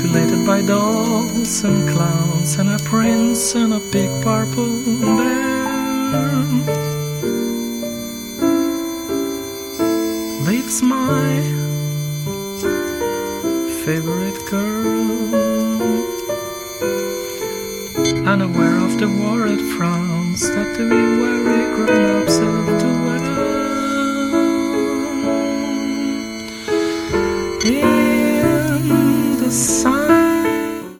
populated by dolls and clowns and a prince and a big purple bear. Lives my favorite girl, unaware of the worried frowns that we worry grown-ups have to wear down. In the sun